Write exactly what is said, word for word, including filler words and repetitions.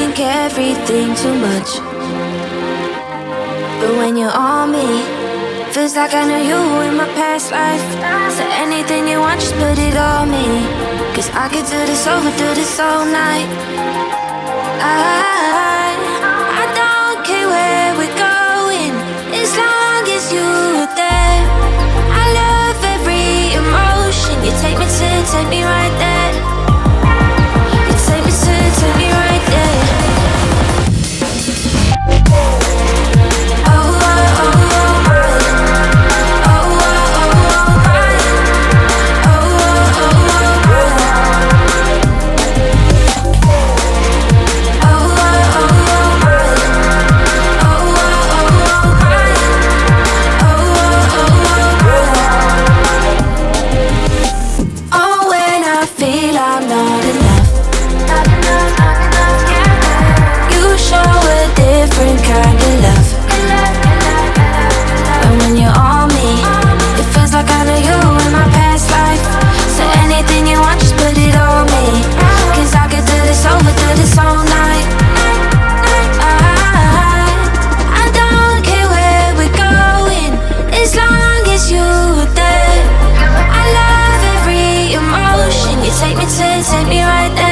overthink everything too much. But when you're on me, feels like I knew you in my past life. So anything you want, just put it on me. Cause I could do this over, do this all night. I, I don't care where we're going, as long as you're there. I love every emotion. You take me to, take me right there. You take me to, take me right there. Oh, oh, oh, oh, my. Oh, oh, oh, oh, my. Oh, oh, oh, oh, my. Oh, oh, oh, oh, my. Oh, oh, oh, oh, my. Oh, oh, oh, oh, my. Oh, when I feel I'm not enough, not enough, not enough, yeah. You show a different kind of love. And when you're on me, it feels like I know you in my past life. So anything you want, just put it on me. Cause I could do this over, do this all night. I, I don't care where we're going, as long as you're there. I love every emotion. You take me to, take me right there.